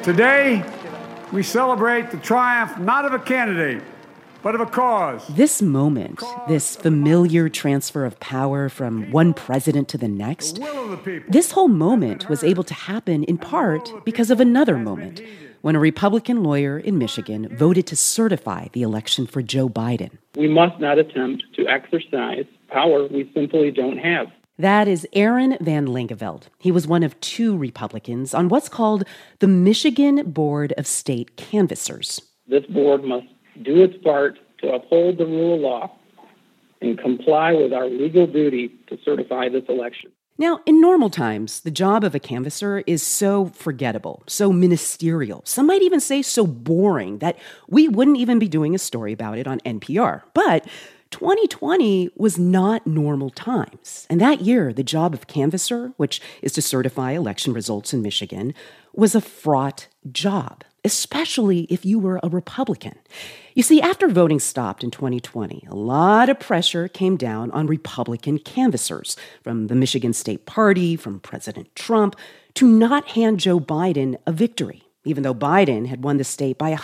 Today, we celebrate the triumph not of a candidate, but of a cause. This moment, this familiar transfer of power from one president to the next, this whole moment was able to happen in part because of another moment, when a Republican lawyer in Michigan voted to certify the election for Joe Biden. We must not attempt to exercise power we simply don't have. That is Aaron Van Langeveld. He was one of two Republicans on what's called the Michigan Board of State Canvassers. This board must do its part to uphold the rule of law and comply with our legal duty to certify this election. Now, in normal times, the job of a canvasser is so forgettable, so ministerial, some might even say so boring that we wouldn't even be doing a story about it on NPR. But 2020 was not normal times. And that year, the job of canvasser, which is to certify election results in Michigan, was a fraught job, especially if you were a Republican. You see, after voting stopped in 2020, a lot of pressure came down on Republican canvassers from the Michigan State Party, from President Trump, to not hand Joe Biden a victory, even though Biden had won the state by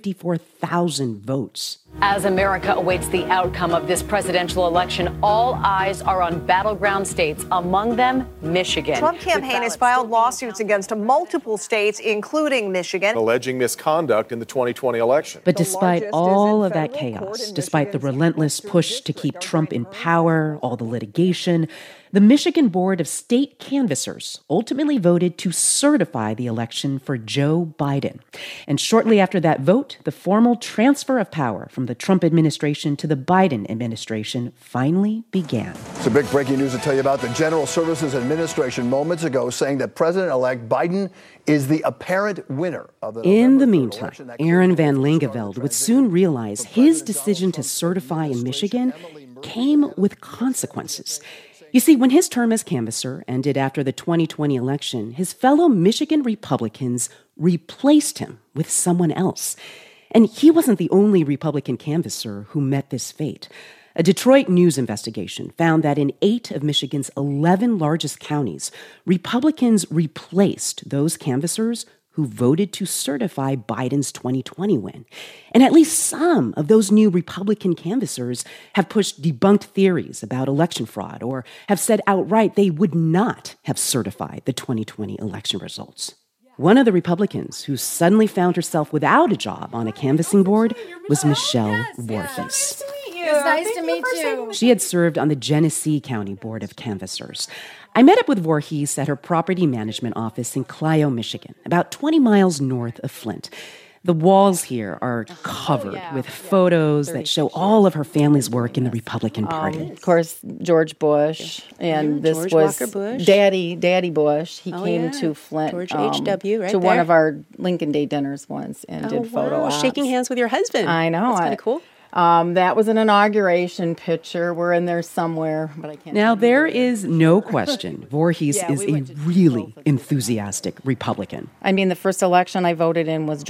154,000 votes. As America awaits the outcome of this presidential election, all eyes are on battleground states, among them Michigan. Trump campaign has filed lawsuits against multiple states, including Michigan, alleging misconduct in the 2020 election. But despite all of that chaos, despite the relentless push to keep Trump in power, all the litigation, the Michigan Board of State Canvassers ultimately voted to certify the election for Joe Biden. And shortly after that vote, the formal transfer of power from the Trump administration to the Biden administration finally began. It's a big breaking news to tell you about. The General Services Administration moments ago saying that President-elect Biden is the apparent winner of the In the meantime, Aaron Van Langeveld would soon realize his decision to certify in Michigan came with consequences. You see, when his term as canvasser ended after the 2020 election, his fellow Michigan Republicans replaced him with someone else. And he wasn't the only Republican canvasser who met this fate. A Detroit News investigation found that in 8 of Michigan's 11 largest counties, Republicans replaced those canvassers who voted to certify Biden's 2020 win. And at least some of those new Republican canvassers have pushed debunked theories about election fraud or have said outright they would not have certified the 2020 election results. One of the Republicans who suddenly found herself without a job on a canvassing board was Michelle Voorhees. It's nice to meet you. She had served on the Genesee County Board of Canvassers. I met up with Voorhees at her property management office in Clio, Michigan, about 20 miles north of Flint. The walls here are covered with photos that show all of her family's work in the Republican Party. Of course, George Bush, and this George was Walker Bush. Daddy Bush. He came to Flint, George H.W. right to there. one of our Lincoln Day dinners once and did photo ops. Shaking hands with your husband. I know. That's kind of cool. That was an inauguration picture. We're in there somewhere, but I can't. Now, there is no question Voorhees is a really enthusiastic Republican. I mean, the first election I voted in was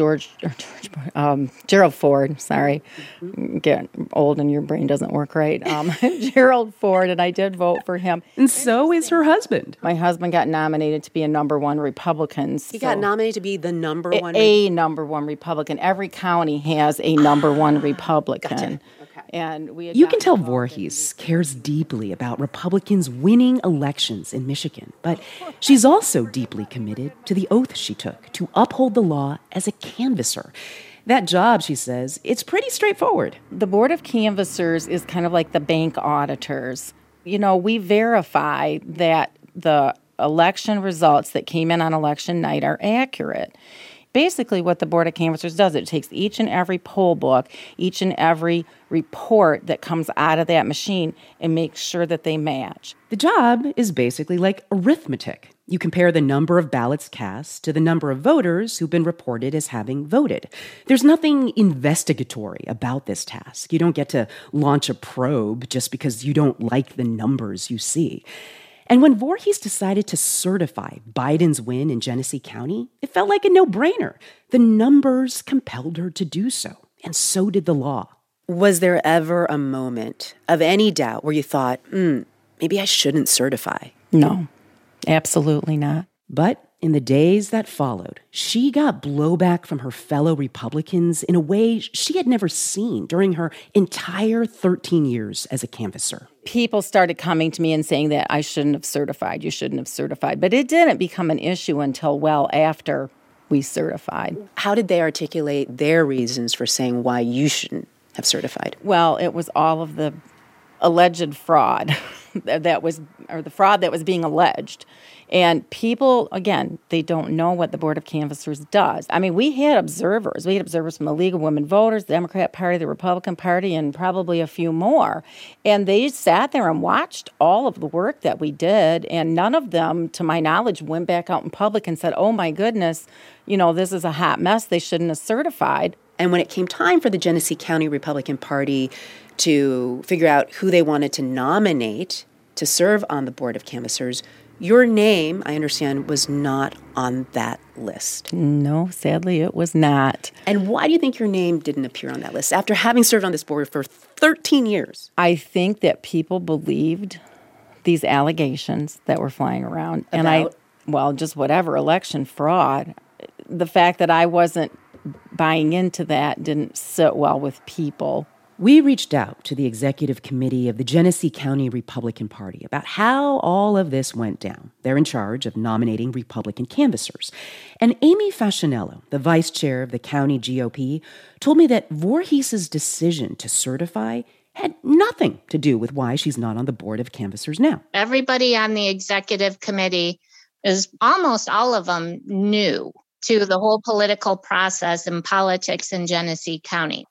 Gerald Ford. Sorry. Get old and your brain doesn't work right. Gerald Ford, and I did vote for him. And so is her husband. My husband got nominated to be a number one Republican. He got nominated to be the number one. A number one Republican. Every county has a number one Republican. Gotcha. Okay. And you can tell Voorhees cares deeply about Republicans winning elections in Michigan, but she's also deeply committed to the oath she took to uphold the law as a canvasser. That job, she says, it's pretty straightforward. The Board of Canvassers is kind of like the bank auditors. You know, we verify that the election results that came in on election night are accurate. Basically, what the Board of Canvassers does, it takes each and every poll book, each and every report that comes out of that machine and makes sure that they match. The job is basically like arithmetic. You compare the number of ballots cast to the number of voters who've been reported as having voted. There's nothing investigatory about this task. You don't get to launch a probe just because you don't like the numbers you see. And when Voorhees decided to certify Biden's win in Genesee County, it felt like a no-brainer. The numbers compelled her to do so, and so did the law. Was there ever a moment of any doubt where you thought, maybe I shouldn't certify? No, absolutely not. But in the days that followed, she got blowback from her fellow Republicans in a way she had never seen during her entire 13 years as a canvasser. People started coming to me and saying that I shouldn't have certified, you shouldn't have certified. But it didn't become an issue until well after we certified. How did they articulate their reasons for saying why you shouldn't have certified? Well, it was all of the alleged fraud the fraud that was being alleged. And people, again, they don't know what the Board of Canvassers does. I mean, we had observers. We had observers from the League of Women Voters, the Democrat Party, the Republican Party, and probably a few more. And they sat there and watched all of the work that we did. And none of them, to my knowledge, went back out in public and said, oh, my goodness, this is a hot mess. They shouldn't have certified. And when it came time for the Genesee County Republican Party to figure out who they wanted to nominate to serve on the Board of Canvassers, your name, I understand, was not on that list. No, sadly, it was not. And why do you think your name didn't appear on that list after having served on this board for 13 years? I think that people believed these allegations that were flying around. About? And just whatever, election fraud. The fact that I wasn't buying into that didn't sit well with people. We reached out to the executive committee of the Genesee County Republican Party about how all of this went down. They're in charge of nominating Republican canvassers. And Amy Fascinello, the vice chair of the county GOP, told me that Voorhees' decision to certify had nothing to do with why she's not on the Board of Canvassers now. Everybody on the executive committee is almost all of them new to the whole political process and politics in Genesee County.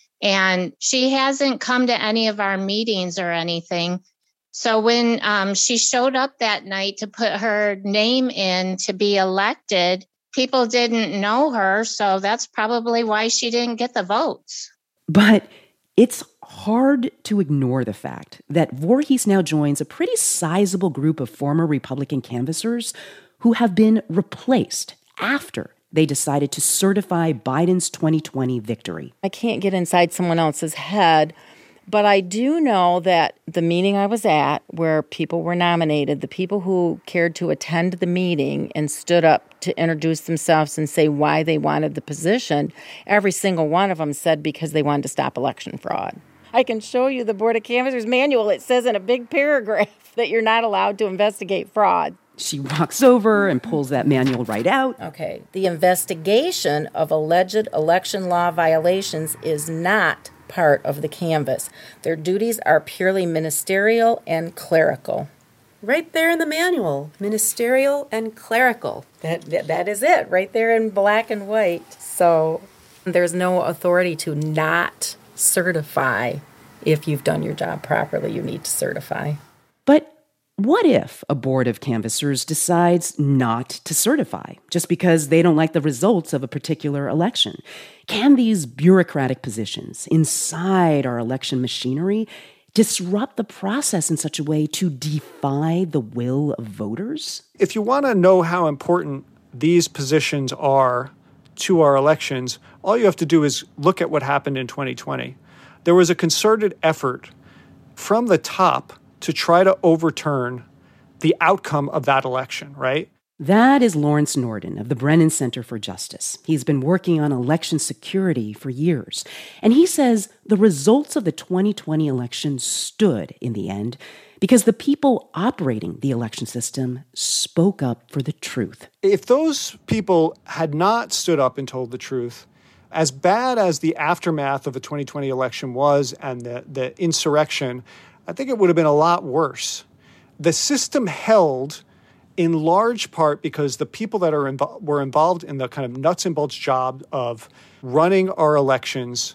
And she hasn't come to any of our meetings or anything. So when she showed up that night to put her name in to be elected, people didn't know her. So that's probably why she didn't get the votes. But it's hard to ignore the fact that Voorhees now joins a pretty sizable group of former Republican canvassers who have been replaced after they decided to certify Biden's 2020 victory. I can't get inside someone else's head, but I do know that the meeting I was at where people were nominated, the people who cared to attend the meeting and stood up to introduce themselves and say why they wanted the position, every single one of them said because they wanted to stop election fraud. I can show you the Board of Canvassers manual. It says in a big paragraph that you're not allowed to investigate fraud. She walks over and pulls that manual right out. Okay. The investigation of alleged election law violations is not part of the canvass. Their duties are purely ministerial and clerical. Right there in the manual, ministerial and clerical. That is it, right there in black and white. So there's no authority to not certify. If you've done your job properly, you need to certify. But what if a board of canvassers decides not to certify just because they don't like the results of a particular election? Can these bureaucratic positions inside our election machinery disrupt the process in such a way to defy the will of voters? If you want to know how important these positions are to our elections, all you have to do is look at what happened in 2020. There was a concerted effort from the top to try to overturn the outcome of that election, right? That is Lawrence Norden of the Brennan Center for Justice. He's been working on election security for years. And he says the results of the 2020 election stood in the end because the people operating the election system spoke up for the truth. If those people had not stood up and told the truth, as bad as the aftermath of the 2020 election was and the insurrection, I think it would have been a lot worse. The system held in large part because the people that were involved in the kind of nuts and bolts job of running our elections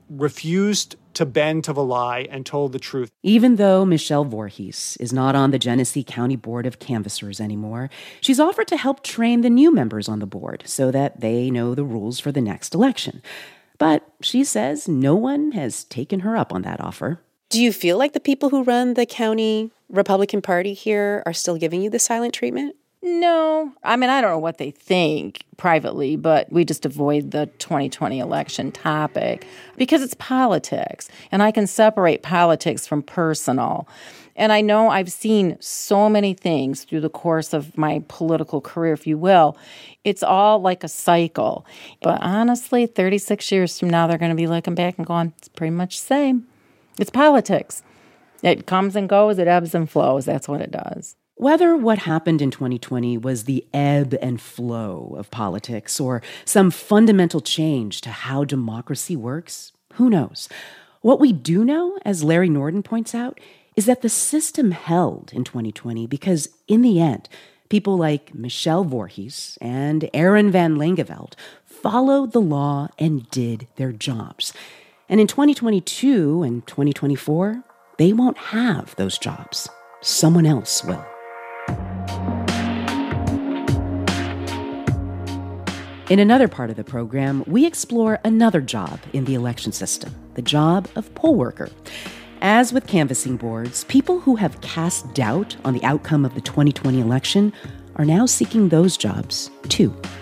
refused to bend to the lie and told the truth. Even though Michelle Voorhees is not on the Genesee County Board of Canvassers anymore, she's offered to help train the new members on the board so that they know the rules for the next election. But she says no one has taken her up on that offer. Do you feel like the people who run the county Republican Party here are still giving you the silent treatment? No. I mean, I don't know what they think privately, but we just avoid the 2020 election topic because it's politics, and I can separate politics from personal. And I know I've seen so many things through the course of my political career, if you will. It's all like a cycle. But honestly, 36 years from now, they're going to be looking back and going, it's pretty much the same. It's politics. It comes and goes, it ebbs and flows. That's what it does. Whether what happened in 2020 was the ebb and flow of politics or some fundamental change to how democracy works, who knows? What we do know, as Larry Norden points out, is that the system held in 2020 because, in the end, people like Michelle Voorhees and Aaron Van Langeveld followed the law and did their jobs. And in 2022 and 2024, they won't have those jobs. Someone else will. In another part of the program, we explore another job in the election system, the job of poll worker. As with canvassing boards, people who have cast doubt on the outcome of the 2020 election are now seeking those jobs, too.